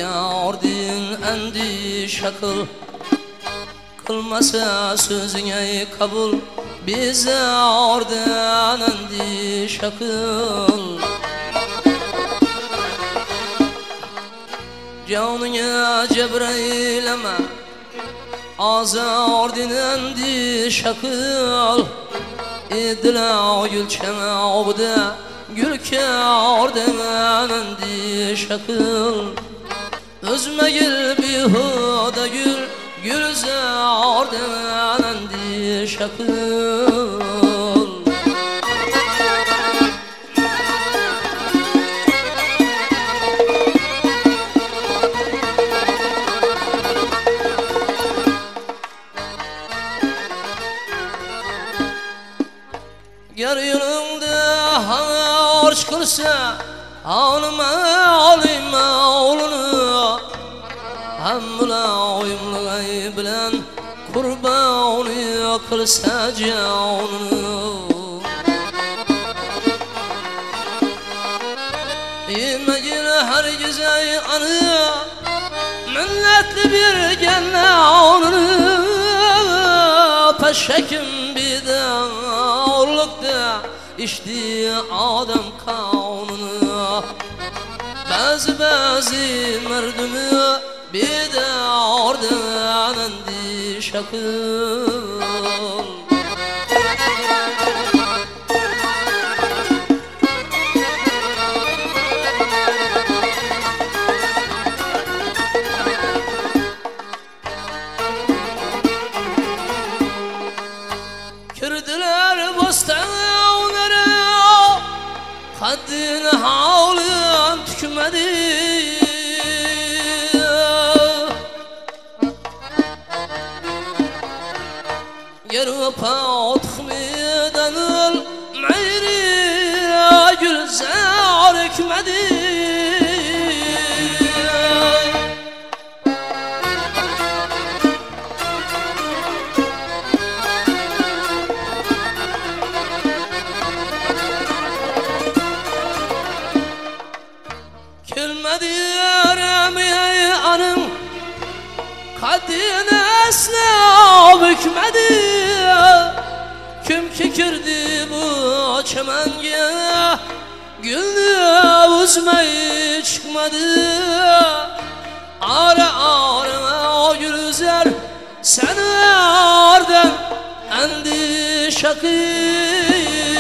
yordin endişe kıl. Kılmasa sözüne kabul, bize oradan endişe kıl. Canına Cebrail'eme azardin endişe kıl. İdla gül çemavda gül kârdan endişe kıl. Özme gül bihuda gül gülzardan endişe kıl. Yer yolunda harç kılsa alma alima oğlunu. Hamla uyumlu bilen kurbanı kılsa canını. İnmegin her gece anı milletli bir genne onunu. Peşekim bir de orlukta içti adam kanunu. Bazı merdümü bir de oradan endişe kıl. Kirdiler bostanlara haddini havlın tükmedi. Yerpa tıxmidan meyri gülzar ekmedi. Kelmedi yarami anım kaddini asla bükmedi. Kim kirdi bu çemenge gülünü üzmeyi çıkmadı. Ara ara o gülüzer seni ardan endişe kıl.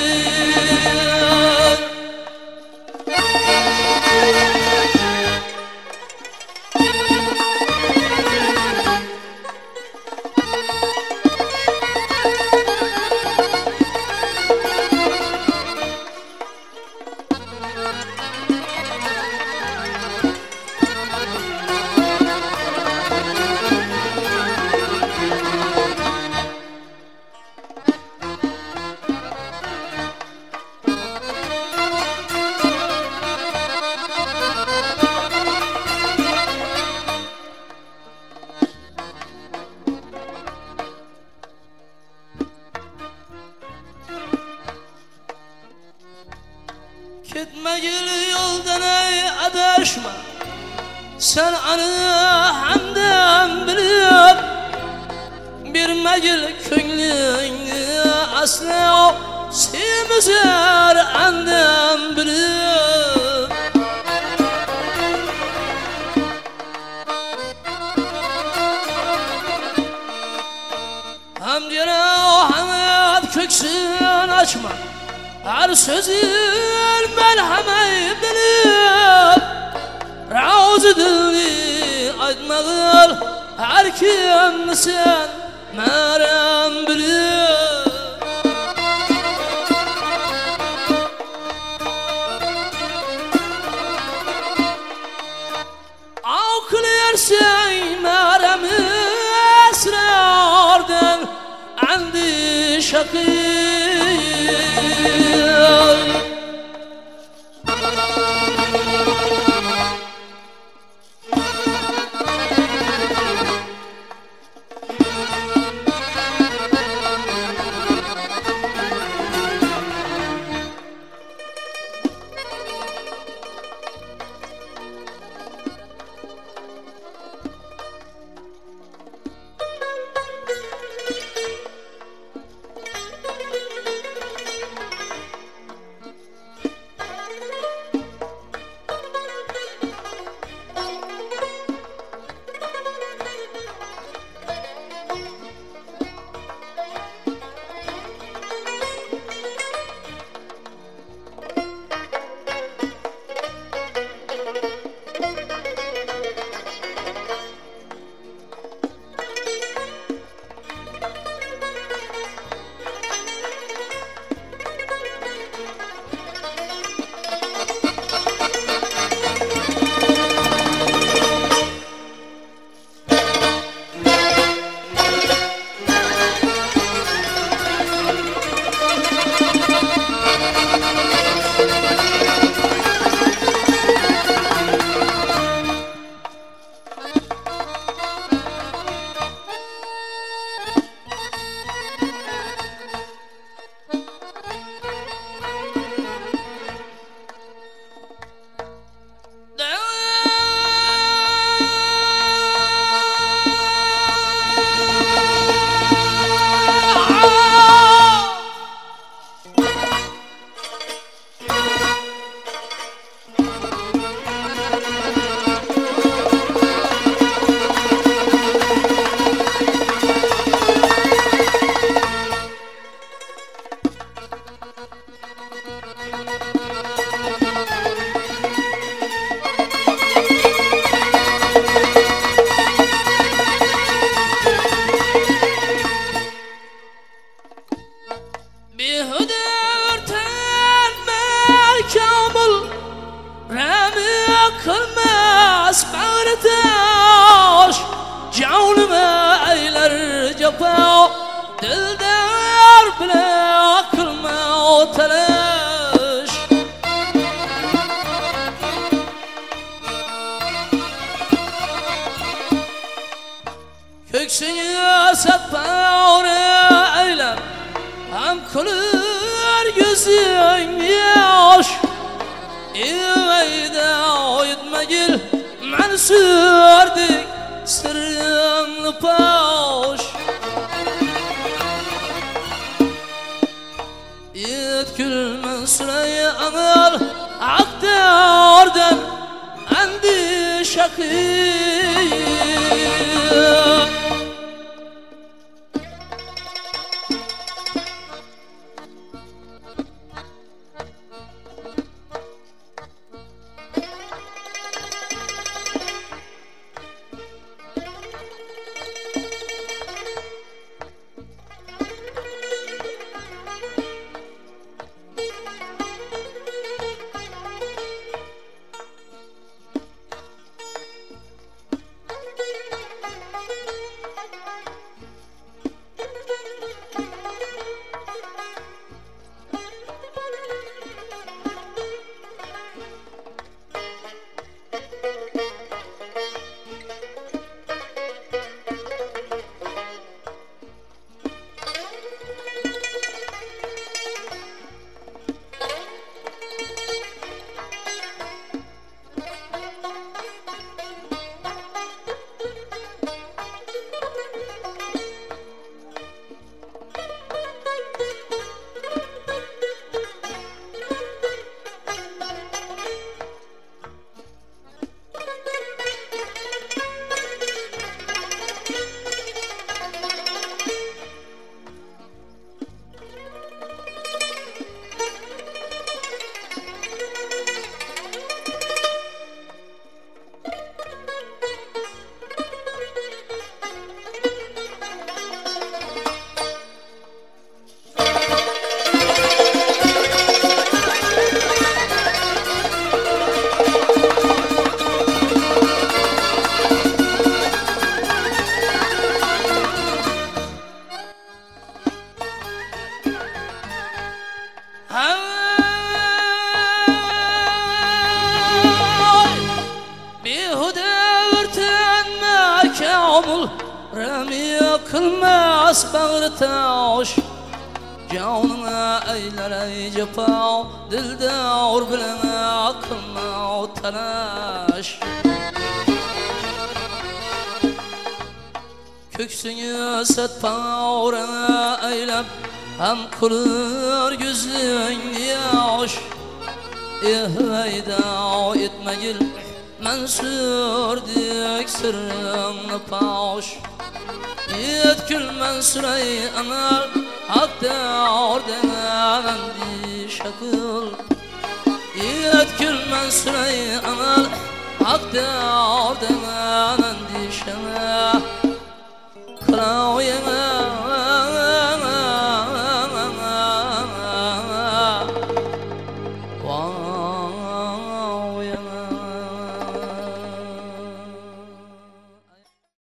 Gitme gel yoldan ey adaşma, sen anı hamdan bilip. Birme gel könlünü asla sevmezler andan bilip. Hamdına hamd köksün açma, her sözün merhamet bilip. Razı dilini aytmağıl her kim sen merem bilip. Ağkılayarsan meremi esrardan endişe kıl. köksünü satpağını eylem hem kulur yüzün yaş İveyde oyutma gil men sürdük sırrını paş Yetkül men süreye anıl aktardan endi şakir Rami kılmaz bağrı taş Canına eyler ey cepav Dilde or bilene kılma telaş Köksünü satpağrına eylem Hem kılır gözün yaş İhveyda etme gil men sürdük sırrını paş Yetkül men sürey anal Hakta ordena mendi şakıl Yetkül men sürey anal Hakta ordena